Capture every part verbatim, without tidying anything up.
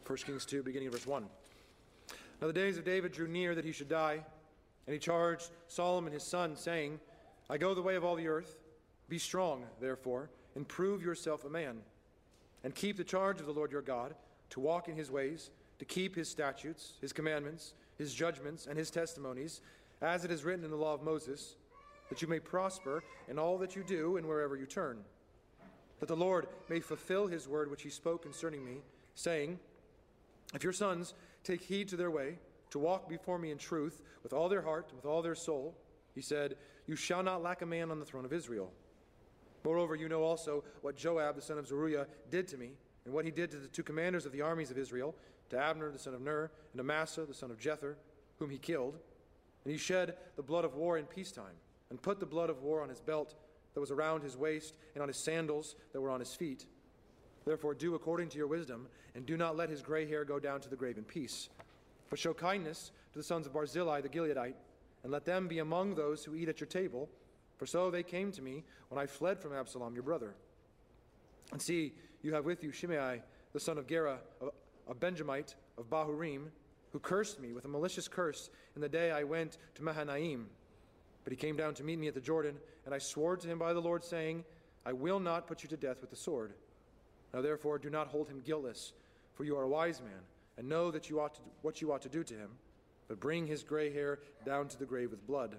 First Kings two, beginning in verse one. Now the days of David drew near that he should die, and he charged Solomon his son, saying, I go the way of all the earth. Be strong, therefore, and prove yourself a man, and keep the charge of the Lord your God, to walk in his ways, to keep his statutes, his commandments, his judgments, and his testimonies, as it is written in the law of Moses, that you may prosper in all that you do and wherever you turn, that the Lord may fulfill his word which he spoke concerning me, saying, if your sons take heed to their way, to walk before me in truth, with all their heart, and with all their soul, he said, you shall not lack a man on the throne of Israel. Moreover, you know also what Joab the son of Zeruiah did to me, and what he did to the two commanders of the armies of Israel, to Abner the son of Ner, and Amasa the son of Jether, whom he killed. And he shed the blood of war in peacetime, and put the blood of war on his belt that was around his waist, and on his sandals that were on his feet. Therefore do according to your wisdom, and do not let his gray hair go down to the grave in peace. But show kindness to the sons of Barzillai the Gileadite, and let them be among those who eat at your table, for so they came to me when I fled from Absalom your brother. And see, you have with you Shimei the son of Gera, a Benjamite of Bahurim, who cursed me with a malicious curse in the day I went to Mahanaim. But he came down to meet me at the Jordan, and I swore to him by the Lord, saying, I will not put you to death with the sword. Now therefore do not hold him guiltless, for you are a wise man, and know that you ought to do what you ought to do to him, but bring his gray hair down to the grave with blood.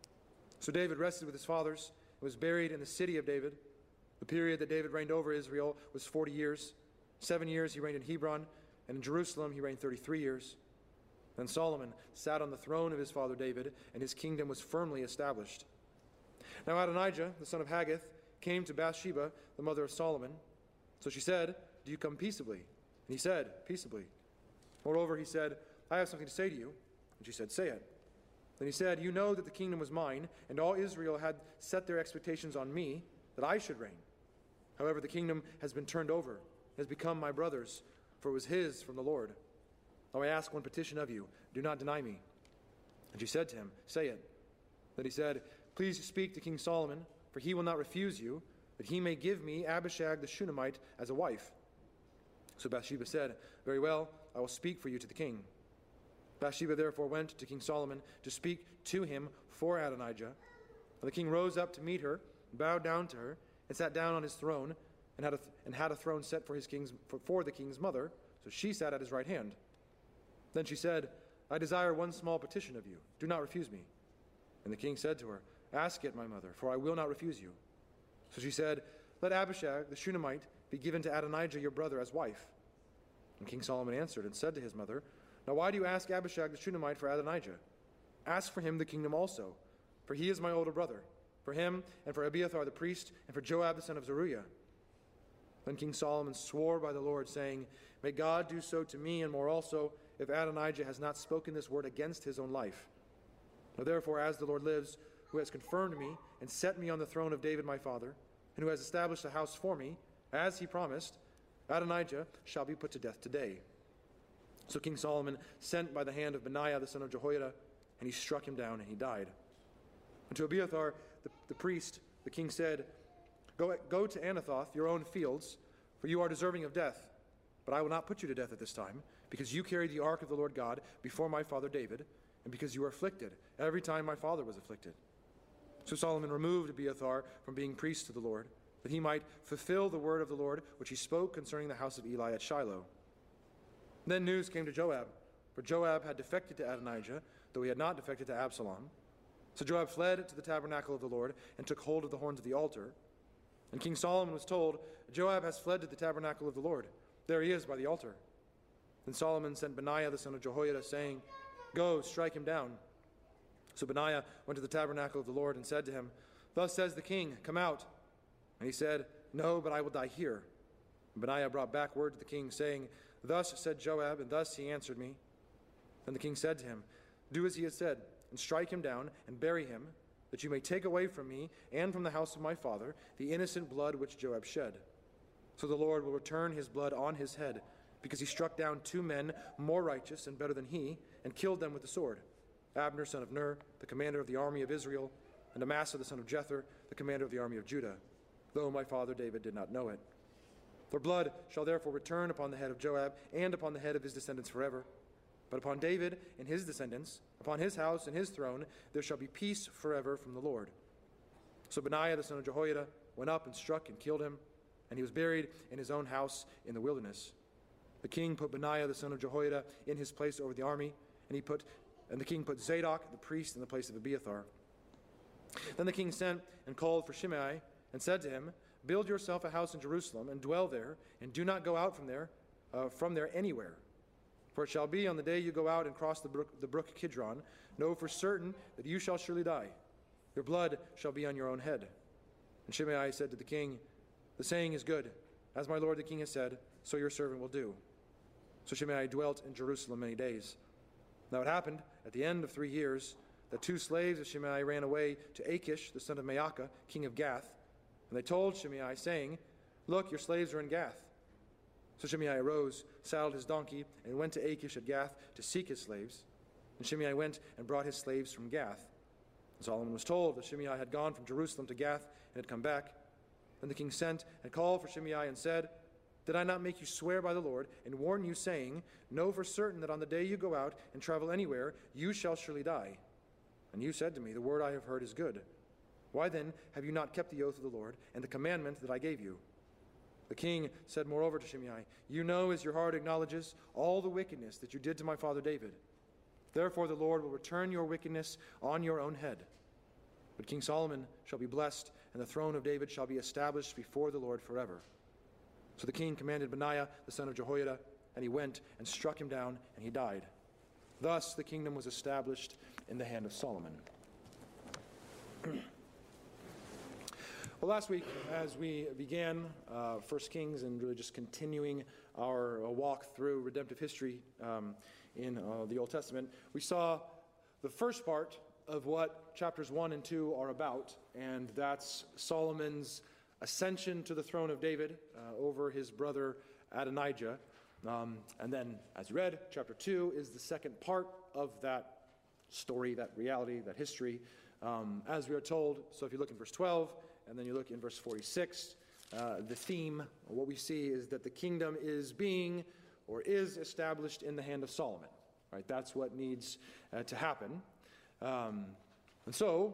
So David rested with his fathers, and was buried in the city of David. The period that David reigned over Israel was forty years. Seven years he reigned in Hebron, and in Jerusalem he reigned thirty-three years. Then Solomon sat on the throne of his father David, and his kingdom was firmly established. Now Adonijah, the son of Haggith, came to Bathsheba, the mother of Solomon. So she said, do you come peaceably? And he said, peaceably. Moreover, he said, I have something to say to you. And she said, say it. Then he said, you know that the kingdom was mine, and all Israel had set their expectations on me, that I should reign. However, the kingdom has been turned over, has become my brother's, for it was his from the Lord. Now I ask one petition of you, do not deny me. And she said to him, say it. Then he said, please speak to King Solomon, for he will not refuse you, that he may give me Abishag the Shunammite as a wife. So Bathsheba said, very well, I will speak for you to the king. Bathsheba therefore went to King Solomon to speak to him for Adonijah. And the king rose up to meet her, and bowed down to her, and sat down on his throne, and had a, th- and had a throne set for, his king's, for, for the king's mother, so she sat at his right hand. Then she said, I desire one small petition of you. Do not refuse me. And the king said to her, ask it, my mother, for I will not refuse you. So she said, let Abishag the Shunammite be given to Adonijah your brother as wife. And King Solomon answered and said to his mother, now why do you ask Abishag the Shunammite for Adonijah? Ask for him the kingdom also, for he is my older brother, for him and for Abiathar the priest, and for Joab the son of Zeruiah. Then King Solomon swore by the Lord, saying, may God do so to me and more also, if Adonijah has not spoken this word against his own life. Now therefore, as the Lord lives, who has confirmed me and set me on the throne of David my father, and who has established a house for me, as he promised, Adonijah shall be put to death today. So King Solomon sent by the hand of Benaiah the son of Jehoiada, and he struck him down, and he died. And to Abiathar the, the priest, the king said, go, go to Anathoth, your own fields, for you are deserving of death. But I will not put you to death at this time, because you carried the ark of the Lord God before my father David, and because you were afflicted every time my father was afflicted. So Solomon removed Abiathar from being priest to the Lord, that he might fulfill the word of the Lord which he spoke concerning the house of Eli at Shiloh. Then news came to Joab, for Joab had defected to Adonijah, though he had not defected to Absalom. So Joab fled to the tabernacle of the Lord and took hold of the horns of the altar. And King Solomon was told, Joab has fled to the tabernacle of the Lord. There he is by the altar. Then Solomon sent Benaiah the son of Jehoiada, saying, go, strike him down. So Benaiah went to the tabernacle of the Lord and said to him, thus says the king, come out. And he said, no, but I will die here. And Benaiah brought back word to the king, saying, thus said Joab, and thus he answered me. Then the king said to him, do as he has said, and strike him down, and bury him, that you may take away from me and from the house of my father the innocent blood which Joab shed. So the Lord will return his blood on his head, because he struck down two men more righteous and better than he, and killed them with the sword, Abner son of Ner, the commander of the army of Israel, and Amasa the son of Jether, the commander of the army of Judah, though my father David did not know it. For blood shall therefore return upon the head of Joab and upon the head of his descendants forever. But upon David and his descendants, upon his house and his throne, there shall be peace forever from the Lord." So Benaiah the son of Jehoiada went up and struck and killed him, and he was buried in his own house in the wilderness. The king put Benaiah the son of Jehoiada in his place over the army, and he put and the king put Zadok the priest in the place of Abiathar. Then the king sent and called for Shimei and said to him, "Build yourself a house in Jerusalem and dwell there, and do not go out from there, uh, from there anywhere. For it shall be on the day you go out and cross the brook, the brook Kidron, know for certain that you shall surely die. Your blood shall be on your own head." And Shimei said to the king, "The saying is good. As my lord the king has said, so your servant will do." So Shimei dwelt in Jerusalem many days. Now it happened, at the end of three years, that two slaves of Shimei ran away to Achish, the son of Maacah, king of Gath. And they told Shimei, saying, "Look, your slaves are in Gath." So Shimei arose, saddled his donkey, and went to Achish at Gath to seek his slaves. And Shimei went and brought his slaves from Gath. And Solomon was told that Shimei had gone from Jerusalem to Gath and had come back. Then the king sent and called for Shimei and said, "Did I not make you swear by the Lord and warn you, saying, know for certain that on the day you go out and travel anywhere, you shall surely die? And you said to me, the word I have heard is good. Why then have you not kept the oath of the Lord and the commandment that I gave you?" The king said moreover to Shimei, "You know, as your heart acknowledges, all the wickedness that you did to my father David. Therefore the Lord will return your wickedness on your own head. But King Solomon shall be blessed, and the throne of David shall be established before the Lord forever." So the king commanded Benaiah the son of Jehoiada, and he went and struck him down, and he died. Thus the kingdom was established in the hand of Solomon. Well, last week, as we began uh, First Kings and really just continuing our uh, walk through redemptive history um, in uh, the Old Testament, we saw the first part of what chapters one and two are about, and that's Solomon's ascension to the throne of David uh, over his brother Adonijah. Um, and then, as you read, chapter two is the second part of that story, that reality, that history, um, as we are told. So if you look in verse twelve, and then you look in verse forty-six, uh, the theme, what we see is that the kingdom is being, or is established in the hand of Solomon. Right? That's what needs uh, to happen. Um, and so,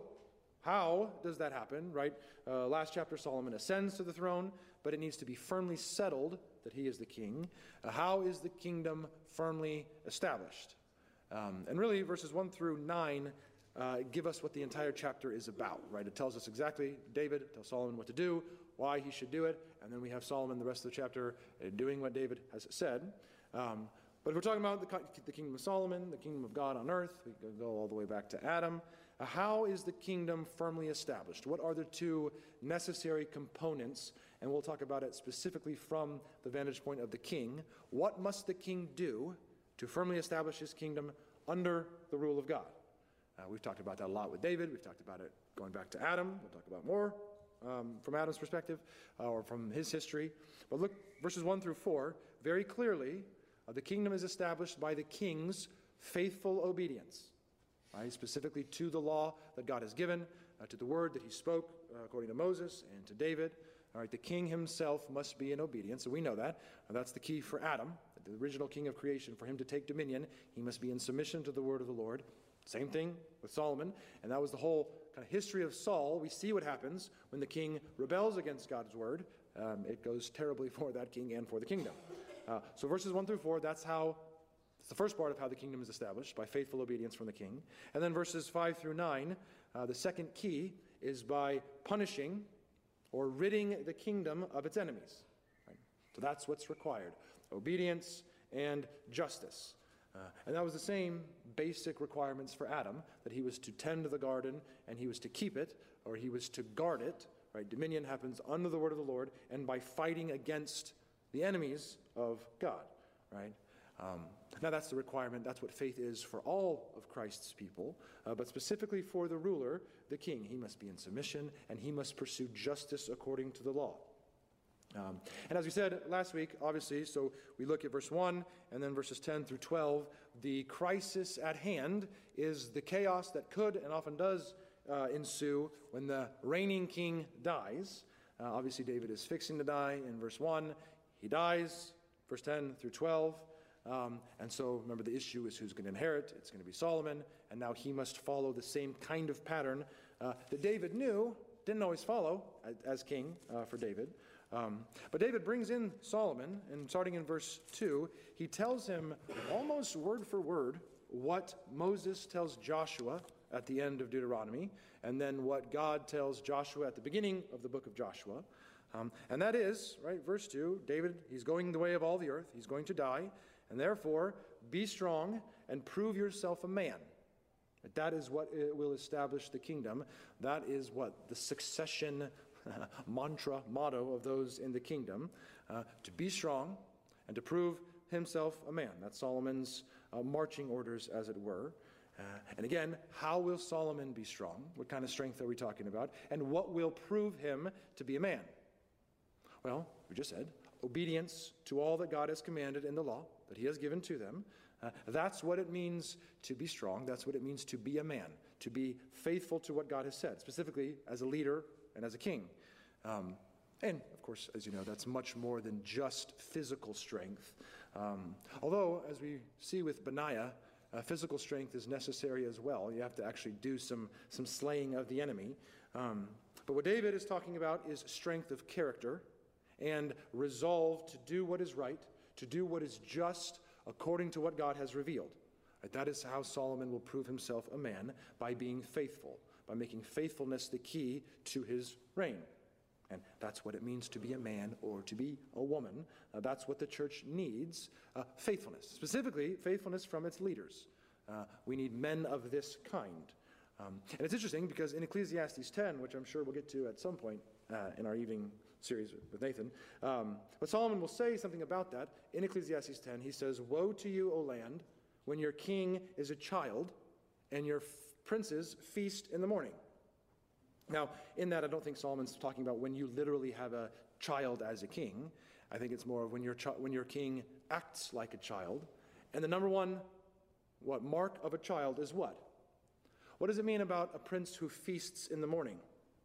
how does that happen, right? Uh, last chapter, Solomon ascends to the throne, but it needs to be firmly settled that he is the king. Uh, how is the kingdom firmly established? Um, and really, verses one through nine uh, give us what the entire chapter is about, right? It tells us exactly, David tells Solomon what to do, why he should do it, and then we have Solomon, the rest of the chapter, uh, doing what David has said. Um, but if we're talking about the, the kingdom of Solomon, the kingdom of God on earth, we can go all the way back to Adam. Uh, how is the kingdom firmly established? What are the two necessary components? And we'll talk about it specifically from the vantage point of the king. What must the king do to firmly establish his kingdom under the rule of God? Uh, we've talked about that a lot with David. We've talked about it going back to Adam. We'll talk about more um, from Adam's perspective uh, or from his history. But look, verses one through four, very clearly, uh, the kingdom is established by the king's faithful obedience. Right, specifically to the law that God has given, uh, to the word that he spoke uh, according to Moses and to David. All right, the king himself must be in obedience, and we know that. Uh, that's the key for Adam, the original king of creation. For him to take dominion, he must be in submission to the word of the Lord. Same thing with Solomon, and that was the whole kind of history of Saul. We see what happens when the king rebels against God's word. Um, it goes terribly for that king and for the kingdom. Uh, so verses one through four, that's how It's the first part of how the kingdom is established, by faithful obedience from the king. And then verses five through nine, uh, the second key is by punishing or ridding the kingdom of its enemies. Right? So that's what's required, obedience and justice. Uh, and that was the same basic requirements for Adam, that he was to tend the garden and he was to keep it, or he was to guard it. Right? Dominion happens under the word of the Lord and by fighting against the enemies of God. Right? Um, now that's the requirement, that's what faith is for all of Christ's people, uh, but specifically for the ruler, the king. He must be in submission, and he must pursue justice according to the law. Um, and as we said last week, obviously, so we look at verse one, and then verses ten through twelve, the crisis at hand is the chaos that could and often does uh, ensue when the reigning king dies. Uh, obviously, David is fixing to die in verse one. he dies, verse ten through twelve. Um, and so remember, the issue is who's going to inherit. It's going to be Solomon, and now he must follow the same kind of pattern uh, that David knew, didn't always follow as, as king uh, for David. Um, but David brings in Solomon, and starting in verse two, he tells him almost word for word what Moses tells Joshua at the end of Deuteronomy, and then what God tells Joshua at the beginning of the book of Joshua. Um, and that is, right, verse two, David, he's going the way of all the earth. He's going to die. And therefore, be strong and prove yourself a man. That is what will establish the kingdom. That is what the succession mantra, motto of those in the kingdom, uh, to be strong and to prove himself a man. That's Solomon's uh, marching orders, as it were. Uh, and again, how will Solomon be strong? What kind of strength are we talking about? And what will prove him to be a man? Well, we just said, obedience to all that God has commanded in the law that he has given to them. Uh, that's what it means to be strong. That's what it means to be a man, to be faithful to what God has said, specifically as a leader and as a king. Um, and, of course, as you know, that's much more than just physical strength. Um, although, as we see with Benaiah, uh, physical strength is necessary as well. You have to actually do some, some slaying of the enemy. Um, but what David is talking about is strength of character and resolve to do what is right, to do what is just according to what God has revealed. Right? That is how Solomon will prove himself a man, by being faithful, by making faithfulness the key to his reign. And that's what it means to be a man or to be a woman. Uh, that's what the church needs, uh, faithfulness, specifically faithfulness from its leaders. Uh, we need men of this kind. Um, and it's interesting because in Ecclesiastes ten, which I'm sure we'll get to at some point uh, in our evening series with Nathan, um, but Solomon will say something about that. In Ecclesiastes ten, he says, "Woe to you, O land, when your king is a child and your f- princes feast in the morning." Now, in that, I don't think Solomon's talking about when you literally have a child as a king. I think it's more of when your, chi- when your king acts like a child. And the number one, what, mark of a child is what? What does it mean about a prince who feasts in the morning?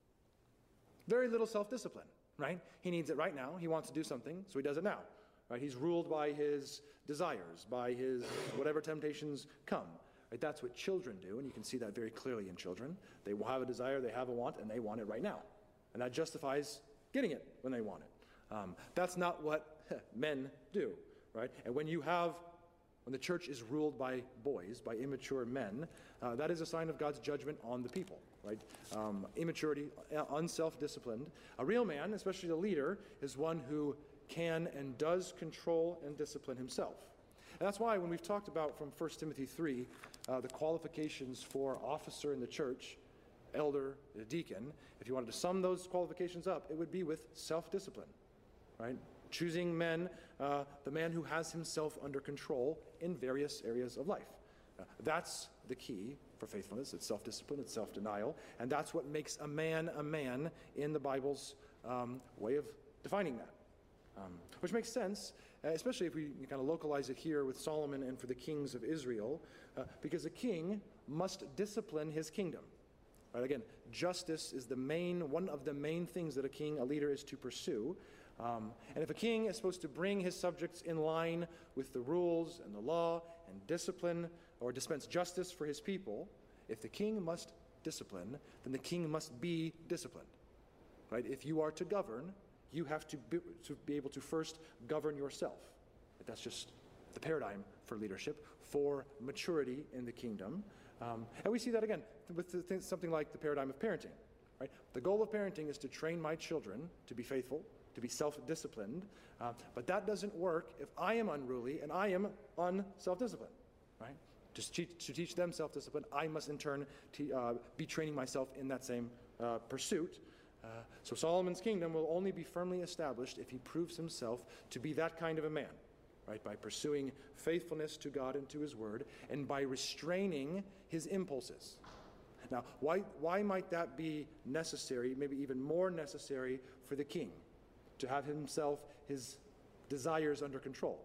Very little self-discipline, right? He needs it right now. He wants to do something, so he does it now. Right? He's ruled by his desires, by his whatever temptations come. Right? That's what children do, and you can see that very clearly in children. They will have a desire, they have a want, and they want it right now. And that justifies getting it when they want it. Um, that's not what men do, right? And when you have, when the church is ruled by boys, by immature men, uh, that is a sign of God's judgment on the people, right? Um, immaturity, unself-disciplined. A real man, especially the leader, is one who can and does control and discipline himself. And that's why when we've talked about from First Timothy three, uh, the qualifications for officer in the church, elder, deacon, if you wanted to sum those qualifications up, it would be with self-discipline, right? Choosing men, uh, the man who has himself under control in various areas of life. Uh, that's the key for faithfulness. It's self-discipline, it's self-denial, and that's what makes a man a man in the Bible's um, way of defining that. Um, which makes sense, uh, especially if we kind of localize it here with Solomon and for the kings of Israel, uh, because a king must discipline his kingdom. Right? Again, justice is the main, one of the main things that a king, a leader, is to pursue. Um, and if a king is supposed to bring his subjects in line with the rules and the law and discipline or dispense justice for his people, if the king must discipline, then the king must be disciplined. Right? If you are to govern, you have to be, to be able to first govern yourself. That's just the paradigm for leadership, for maturity in the kingdom. Um, and we see that again with the thing, something like the paradigm of parenting. Right? The goal of parenting is to train my children to be faithful, to be self-disciplined, uh, but that doesn't work if I am unruly and I am unself-disciplined. Right? To teach, to teach them self-discipline, I must in turn te- uh, be training myself in that same uh, pursuit. Uh, so Solomon's kingdom will only be firmly established if he proves himself to be that kind of a man, right? By pursuing faithfulness to God and to his word, and by restraining his impulses. Now, why, why might that be necessary, maybe even more necessary for the king, to have himself, his desires under control?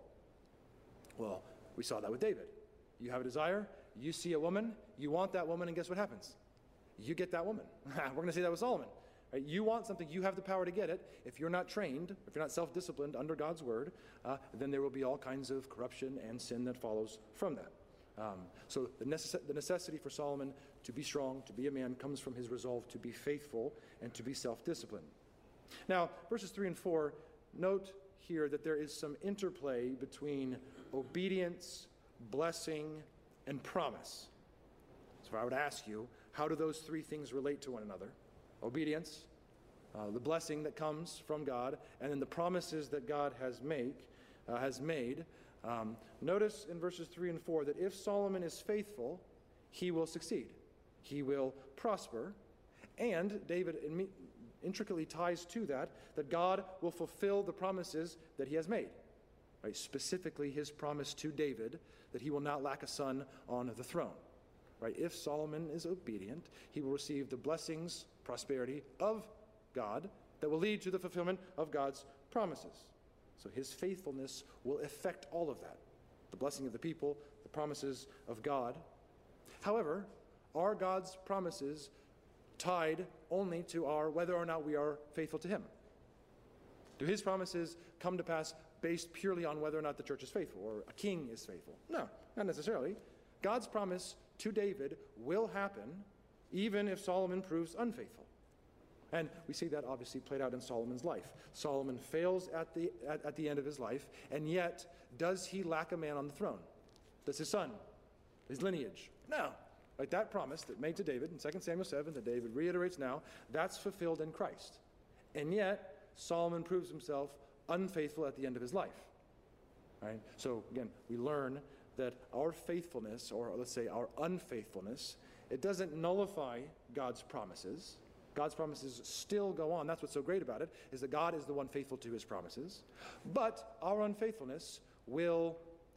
Well, we saw that with David. You have a desire, you see a woman, you want that woman, and guess what happens? You get that woman. We're going to see that with Solomon. Right? You want something, you have the power to get it. If you're not trained, if you're not self-disciplined under God's word, uh, then there will be all kinds of corruption and sin that follows from that. Um, so the, necess- the necessity for Solomon to be strong, to be a man, comes from his resolve to be faithful and to be self-disciplined. Now, verses three and four, note here that there is some interplay between obedience, blessing, and promise. So if I would ask you, how do those three things relate to one another? Obedience, uh, the blessing that comes from God, and then the promises that God has make, uh, has made. Um, notice in verses three and four that if Solomon is faithful, he will succeed. He will prosper. And David in- intricately ties to that, that God will fulfill the promises that he has made. Right? Specifically, his promise to David that he will not lack a son on the throne. Right? If Solomon is obedient, he will receive the blessings, prosperity of God that will lead to the fulfillment of God's promises. So his faithfulness will affect all of that. The blessing of the people, the promises of God. However, are God's promises tied only to our whether or not we are faithful to him? Do his promises come to pass based purely on whether or not the church is faithful or a king is faithful? No, not necessarily. God's promise to David will happen even if Solomon proves unfaithful. And we see that obviously played out in Solomon's life. Solomon fails at the, at, at the end of his life, and yet does he lack a man on the throne? Does his son, his lineage? No. Right, that promise that made to David in Second Samuel seven that David reiterates now, that's fulfilled in Christ. And yet, Solomon proves himself unfaithful at the end of his life. Right? So again, we learn that our faithfulness, or let's say our unfaithfulness, it doesn't nullify God's promises. God's promises still go on. That's what's so great about it, is that God is the one faithful to his promises. But our unfaithfulness will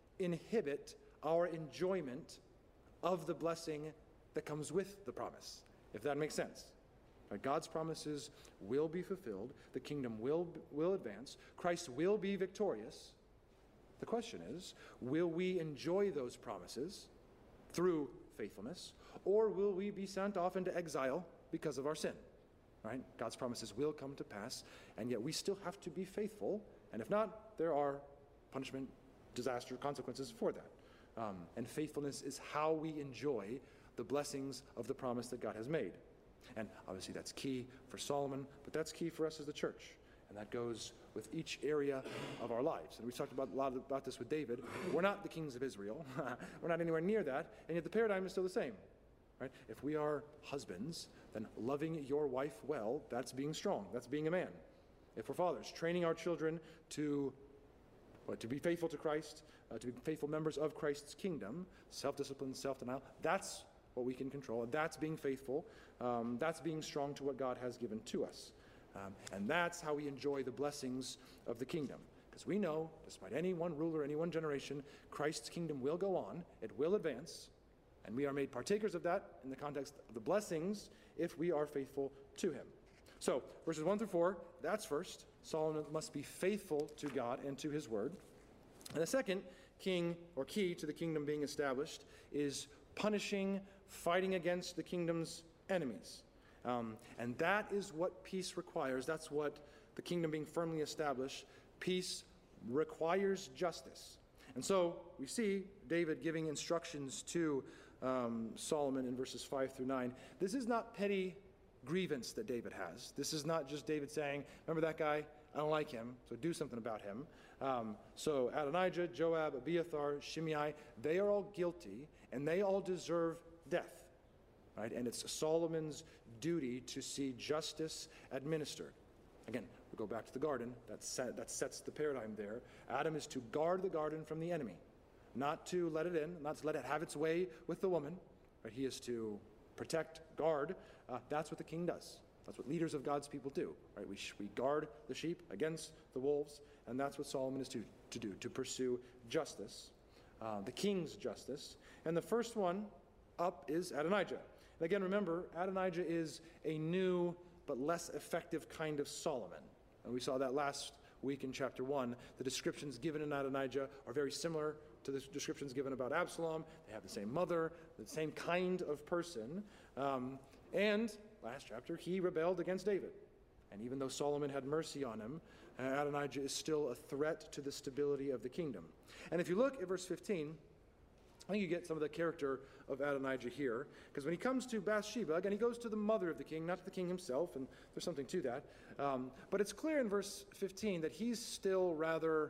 inhibit our enjoyment of the blessing that comes with the promise, if that makes sense. Right? God's promises will be fulfilled. The kingdom will, will advance. Christ will be victorious. The question is, will we enjoy those promises through faithfulness, or will we be sent off into exile because of our sin? Right? God's promises will come to pass, and yet we still have to be faithful, and if not, there are punishment, disaster, consequences for that. Um, and faithfulness is how we enjoy the blessings of the promise that God has made. And obviously that's key for Solomon, but that's key for us as the church. And that goes with each area of our lives. And we've talked about a lot about this with David. We're not the kings of Israel. We're not anywhere near that. And yet the paradigm is still the same. Right? If we are husbands, then loving your wife well, that's being strong. That's being a man. If we're fathers, training our children to, what, to be faithful to Christ, uh, to be faithful members of Christ's kingdom, self-discipline, self-denial, that's what we can control. That's being faithful. Um, that's being strong to what God has given to us. Um, and that's how we enjoy the blessings of the kingdom. Because we know, despite any one ruler, any one generation, Christ's kingdom will go on, it will advance, and we are made partakers of that in the context of the blessings if we are faithful to him. So, verses one through four, that's first. Solomon must be faithful to God and to his word. And the second king, or key to the kingdom being established, is punishing, fighting against the kingdom's enemies. Um, and that is what peace requires. That's what the kingdom being firmly established. Peace requires justice. And so we see David giving instructions to um, Solomon in verses five through nine. This is not petty grievance that David has. This is not just David saying, remember that guy? I don't like him, so do something about him. Um, so Adonijah, Joab, Abiathar, Shimei, they are all guilty, and they all deserve death. Right? And it's Solomon's duty to see justice administered. Again, we go back to the garden. That, set, that sets the paradigm there. Adam is to guard the garden from the enemy, not to let it in, not to let it have its way with the woman. Right? He is to protect, guard. Uh, that's what the king does. That's what leaders of God's people do. Right? We, sh- we guard the sheep against the wolves, and that's what Solomon is to, to do, to pursue justice, uh, the king's justice. And the first one up is Adonijah. And again, remember, Adonijah is a new but less effective kind of Solomon. And we saw that last week in chapter one. The descriptions given in Adonijah are very similar to the descriptions given about Absalom. They have the same mother, the same kind of person. Um, and last chapter, he rebelled against David. And even though Solomon had mercy on him, uh, Adonijah is still a threat to the stability of the kingdom. And if you look at verse fifteen, I think you get some of the character of Adonijah here. Because when he comes to Bathsheba, again, he goes to the mother of the king, not to the king himself, and there's something to that. Um, but it's clear in verse fifteen that he's still rather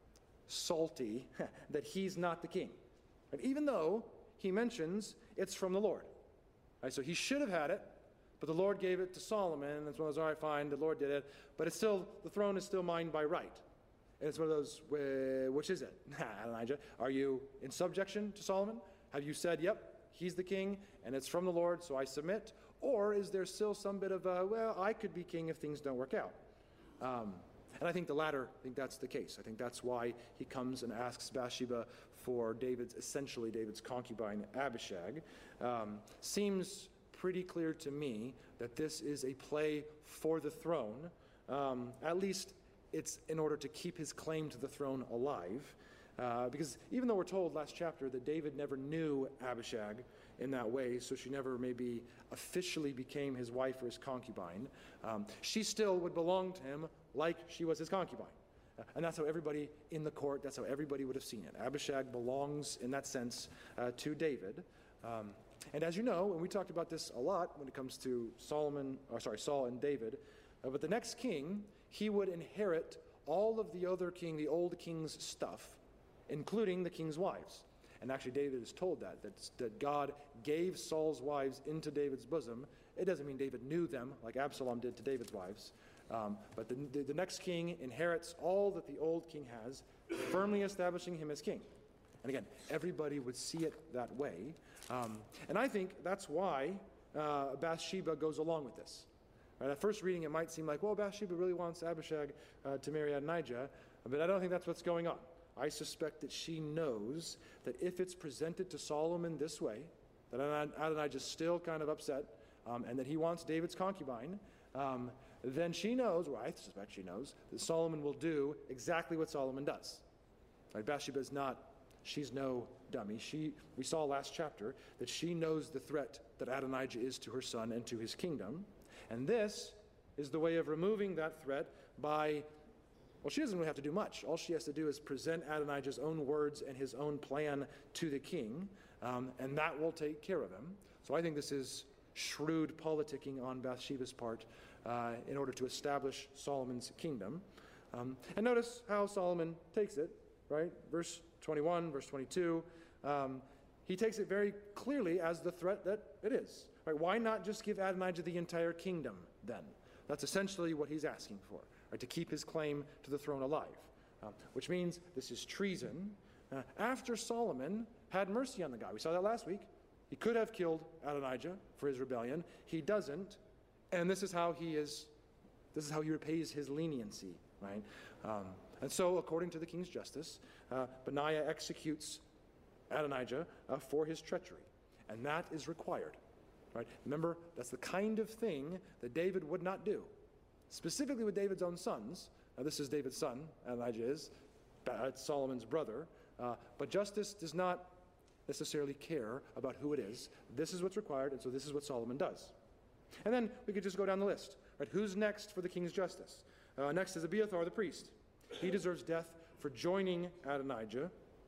salty that he's not the king. And even though he mentions it's from the Lord. Right, so he should have had it, but the Lord gave it to Solomon, and it's one of those, all right, fine, the Lord did it, but it's still, the throne is still mine by right. And it's one of those, which is it? Adonijah, are you in subjection to Solomon? Have you said, yep, he's the king, and it's from the Lord, so I submit? Or is there still some bit of, a, well, I could be king if things don't work out? Um, and I think the latter, I think that's the case. I think that's why he comes and asks Bathsheba for David's, essentially David's concubine, Abishag. Um, seems pretty clear to me that this is a play for the throne. Um, at least it's in order to keep his claim to the throne alive. Uh, because even though we're told last chapter that David never knew Abishag in that way, so she never maybe officially became his wife or his concubine, um, she still would belong to him like she was his concubine. Uh, and that's how everybody in the court, that's how everybody would have seen it. Abishag belongs, in that sense, uh, to David. Um, and as you know, and we talked about this a lot when it comes to Solomon, or sorry, Saul and David, uh, but the next king, he would inherit all of the other king, the old king's stuff, including the king's wives. And actually David is told that, that, that God gave Saul's wives into David's bosom. It doesn't mean David knew them like Absalom did to David's wives. Um, but the, the, the next king inherits all that the old king has, firmly establishing him as king. And again, everybody would see it that way. Um, and I think that's why uh, Bathsheba goes along with this. Right, at first reading, it might seem like, well, Bathsheba really wants Abishag uh, to marry Adonijah, but I don't think that's what's going on. I suspect that she knows that if it's presented to Solomon this way, that Adonijah's still kind of upset, um, and that he wants David's concubine, um, then she knows, or I suspect she knows, that Solomon will do exactly what Solomon does. Right, Bathsheba is not, she's no dummy. She, we saw last chapter that she knows the threat that Adonijah is to her son and to his kingdom. And this is the way of removing that threat by, well, she doesn't really have to do much. All she has to do is present Adonijah's own words and his own plan to the king, um, and that will take care of him. So I think this is shrewd politicking on Bathsheba's part uh, in order to establish Solomon's kingdom. Um, and notice how Solomon takes it, right? Verse twenty-one, verse twenty-two. Um, he takes it very clearly as the threat that it is. Right? Why not just give Adonijah the entire kingdom then? That's essentially what he's asking for, right? To keep his claim to the throne alive, uh, which means this is treason. Uh, after Solomon had mercy on the guy. We saw that last week. He could have killed Adonijah for his rebellion. He doesn't, and this is how he is. This is how he repays his leniency, right? Um, and so, according to the king's justice, uh, Benaiah executes Adonijah uh, for his treachery, and that is required. Right? Remember, that's the kind of thing that David would not do. Specifically with David's own sons. Now, this is David's son, Adonijah is, it's Solomon's brother. Uh, but justice does not necessarily care about who it is. This is what's required, and so this is what Solomon does. And then we could just go down the list. Right? Who's next for the king's justice? Uh, next is Abiathar the priest. He deserves death for joining Adonijah.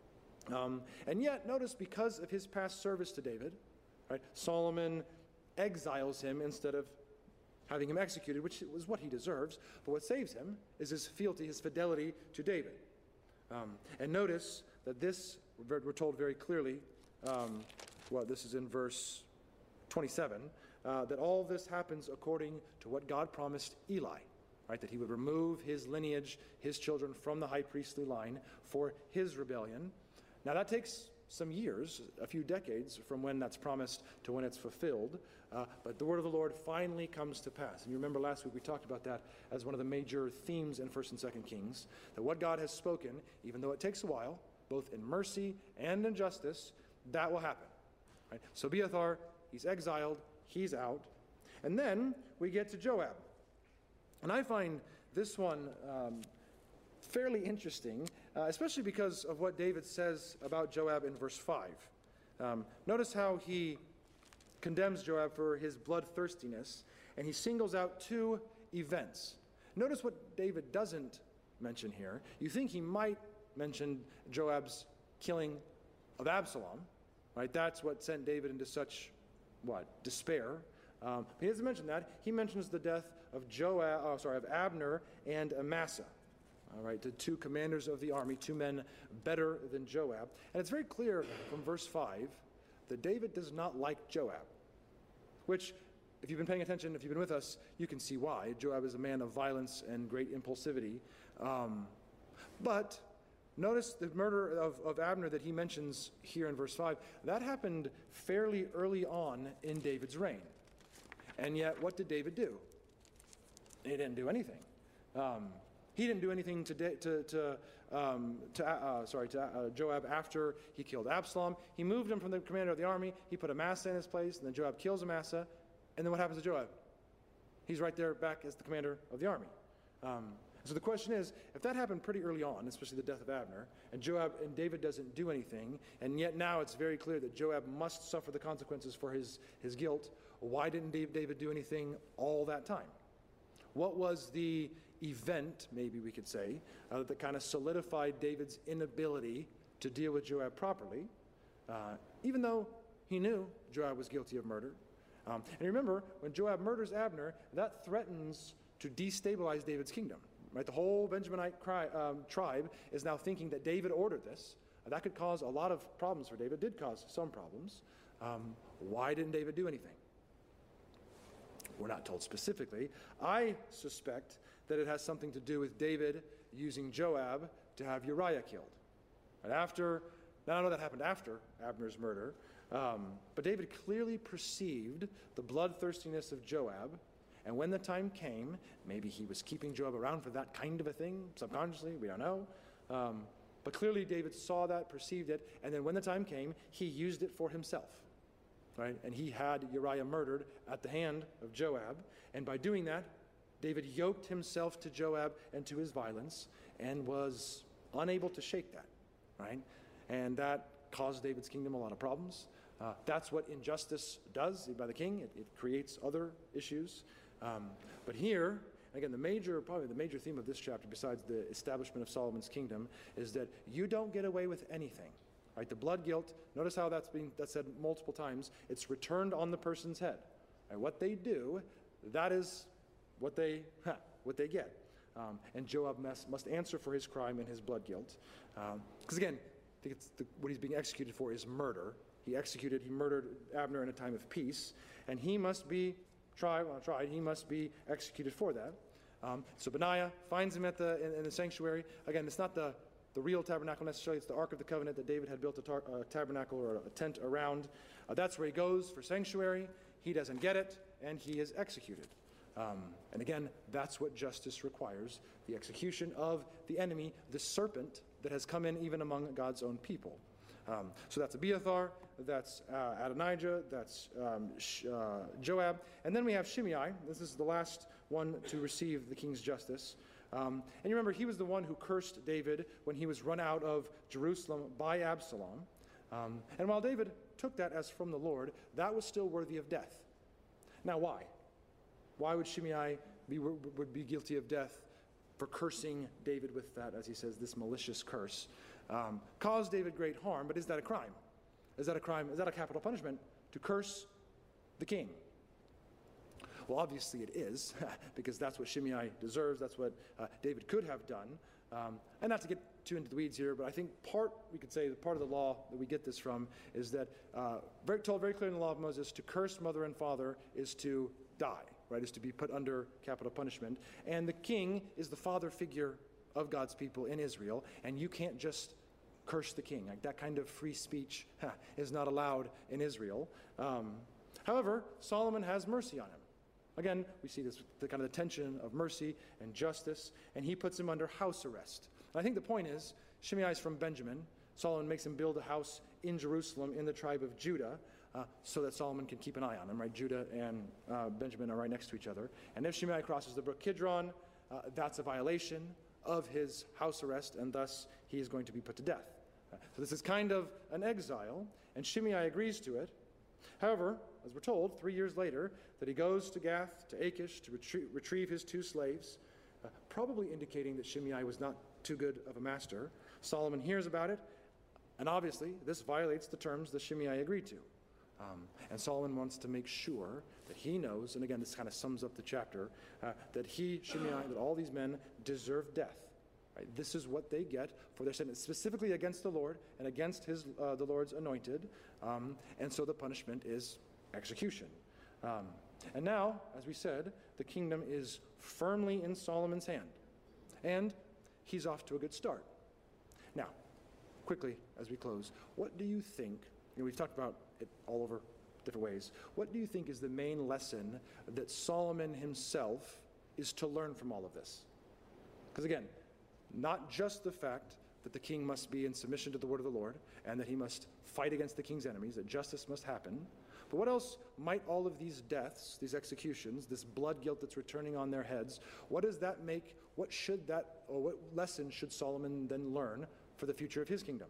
Um, and yet, notice, because of his past service to David, right, Solomon exiles him instead of having him executed, which was what he deserves. But what saves him is his fealty, his fidelity to David. Um, and notice that this, we're told very clearly, um, well, this is in verse twenty-seven, uh, that all this happens according to what God promised Eli, right, that he would remove his lineage, his children from the high priestly line for his rebellion. Now that takes some years, a few decades from when that's promised to when it's fulfilled, uh, but the word of the Lord finally comes to pass. And you remember last week we talked about that as one of the major themes in First and Second Kings, that what God has spoken, even though it takes a while, both in mercy and in justice, that will happen. Right? So Abiathar, he's exiled, he's out. And then we get to Joab. And I find this one um, fairly interesting, uh, especially because of what David says about Joab in verse five. Um, notice how he condemns Joab for his bloodthirstiness, and he singles out two events. Notice what David doesn't mention here. You think he might mention Joab's killing of Absalom, right? That's what sent David into such, what, despair. Um, he doesn't mention that. He mentions the death of Joab, oh, sorry, of Abner and Amasa. All right, the two commanders of the army, two men better than Joab. And it's very clear from verse five that David does not like Joab, which, if you've been paying attention, if you've been with us, you can see why. Joab is a man of violence and great impulsivity. Um, but notice the murder of, of Abner that he mentions here in verse five. That happened fairly early on in David's reign. And yet, what did David do? He didn't do anything. Um, he didn't do anything to to to, um, to uh, sorry to uh, Joab after he killed Absalom. He moved him from the commander of the army. He put Amasa in his place, and then Joab kills Amasa. And then what happens to Joab? He's right there back as the commander of the army. Um, so the question is, if that happened pretty early on, especially the death of Abner, and Joab and David doesn't do anything, and yet now it's very clear that Joab must suffer the consequences for his his guilt. Why didn't David do anything all that time? What was the event, maybe we could say, uh, that kind of solidified David's inability to deal with Joab properly, uh, even though he knew Joab was guilty of murder? Um, and remember, when Joab murders Abner, that threatens to destabilize David's kingdom. Right? The whole Benjaminite cry, um, tribe is now thinking that David ordered this. Uh, that could cause a lot of problems for David. It did cause some problems. Um, why didn't David do anything? We're not told specifically. I suspect that it has something to do with David using Joab to have Uriah killed. And after, now I know that happened after Abner's murder, um, but David clearly perceived the bloodthirstiness of Joab, and when the time came, maybe he was keeping Joab around for that kind of a thing, subconsciously, we don't know. Um, but clearly David saw that, perceived it, and then when the time came, he used it for himself. Right? And he had Uriah murdered at the hand of Joab. And by doing that, David yoked himself to Joab and to his violence and was unable to shake that. Right? And that caused David's kingdom a lot of problems. Uh, that's what injustice does by the king. It, it creates other issues. Um, but here, again, the major, probably the major theme of this chapter, besides the establishment of Solomon's kingdom, is that you don't get away with anything. Right, the blood guilt, notice how that's being that's said multiple times. It's returned on the person's head. Right, what they do, that is what they ha, what they get. Um, and Joab must, must answer for his crime and his blood guilt. Because um, again, I think it's the, what he's being executed for is murder. He executed, he murdered Abner in a time of peace, and he must be tried. Well, tried. He must be executed for that. Um, so Benaiah finds him at the in, in the sanctuary. Again, it's not the the real tabernacle necessarily. It's the Ark of the Covenant that David had built a tar- uh, tabernacle or a tent around. Uh, that's where he goes for sanctuary. He doesn't get it, and he is executed. Um, and again, that's what justice requires, the execution of the enemy, the serpent that has come in even among God's own people. Um, so that's Abiathar, that's uh, Adonijah, that's um, Sh- uh, Joab. And then we have Shimei. This is the last one to receive the king's justice. Um, and you remember, he was the one who cursed David when he was run out of Jerusalem by Absalom. Um, and while David took that as from the Lord, that was still worthy of death. Now, why? Why would Shimei be, would be guilty of death for cursing David with that, as he says, this malicious curse? Um, caused David great harm, but is that a crime? Is that a crime? Is that a capital punishment to curse the king? Well, obviously it is, because that's what Shimei deserves. That's what uh, David could have done. Um, and not to get too into the weeds here, but I think part, we could say, part of the law that we get this from is that, uh, very, told very clearly in the law of Moses, to curse mother and father is to die, right, is to be put under capital punishment. And the king is the father figure of God's people in Israel, and you can't just curse the king. Like, that kind of free speech huh, is not allowed in Israel. Um, however, Solomon has mercy on him. Again, we see this the kind of the tension of mercy and justice, and he puts him under house arrest. And I think the point is, Shimei is from Benjamin. Solomon makes him build a house in Jerusalem in the tribe of Judah, uh, so that Solomon can keep an eye on him. Right? Judah and uh, Benjamin are right next to each other. And if Shimei crosses the brook Kidron, uh, that's a violation of his house arrest, and thus he is going to be put to death. Uh, so this is kind of an exile, and Shimei agrees to it. However, as we're told, three years later, that he goes to Gath, to Achish, to retrie- retrieve his two slaves, uh, probably indicating that Shimei was not too good of a master. Solomon hears about it, and obviously this violates the terms that Shimei agreed to. Um, and Solomon wants to make sure that he knows, and again, this kind of sums up the chapter, uh, that he, Shimei, that all these men deserve death. Right? This is what they get for their sin, specifically against the Lord and against his, uh, the Lord's anointed. Um, and so the punishment is execution. Um, and now, as we said, the kingdom is firmly in Solomon's hand. And he's off to a good start. Now, quickly, as we close, what do you think, you know, we've talked about it all over different ways, what do you think is the main lesson that Solomon himself is to learn from all of this? Because again, not just the fact that the king must be in submission to the word of the Lord and that he must fight against the king's enemies, that justice must happen, but what else might all of these deaths, these executions, this blood guilt that's returning on their heads, what does that make, what should that, or what lesson should Solomon then learn for the future of his kingdom?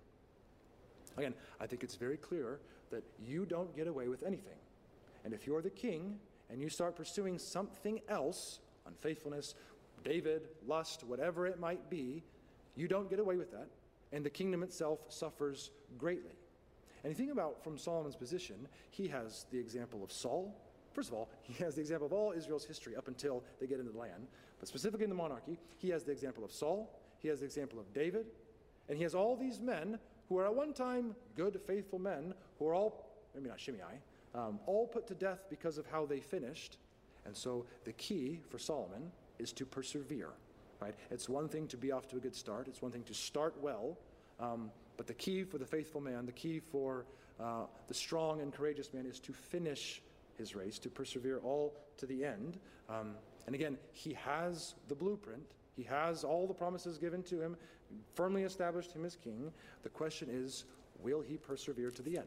Again, I think it's very clear that you don't get away with anything. And if you're the king and you start pursuing something else, unfaithfulness, David, lust, whatever it might be, you don't get away with that, and the kingdom itself suffers greatly. And you think about from Solomon's position, he has the example of Saul. First of all, he has the example of all Israel's history up until they get into the land. But specifically in the monarchy, he has the example of Saul, he has the example of David, and he has all these men who are at one time good, faithful men, who are all, maybe not Shimei, um, all put to death because of how they finished. And so the key for Solomon is to persevere, right? It's one thing to be off to a good start. It's one thing to start well. Um, but the key for the faithful man, the key for uh, the strong and courageous man is to finish his race, to persevere all to the end. Um, and again, he has the blueprint. He has all the promises given to him, firmly established him as king. The question is, will he persevere to the end?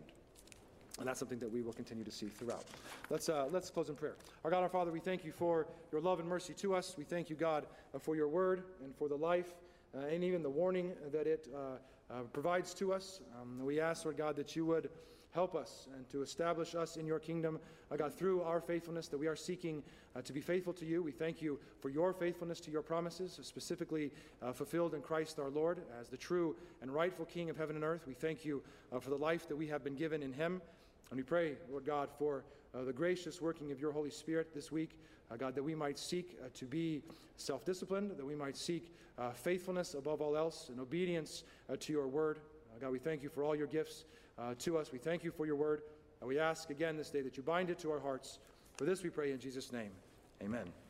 And that's something that we will continue to see throughout. Let's uh, let's close in prayer. Our God, our Father, we thank you for your love and mercy to us. We thank you, God, uh, for your word and for the life uh, and even the warning that it uh, uh, provides to us. Um, we ask, Lord God, that you would help us and to establish us in your kingdom, uh, God, through our faithfulness, that we are seeking uh, to be faithful to you. We thank you for your faithfulness to your promises, specifically uh, fulfilled in Christ our Lord as the true and rightful King of heaven and earth. We thank you uh, for the life that we have been given in him. And we pray, Lord God, for uh, the gracious working of your Holy Spirit this week, uh, God, that we might seek uh, to be self-disciplined, that we might seek uh, faithfulness above all else and obedience uh, to your word. Uh, God, we thank you for all your gifts uh, to us. We thank you for your word. And we ask again this day that you bind it to our hearts. For this we pray in Jesus' name. Amen.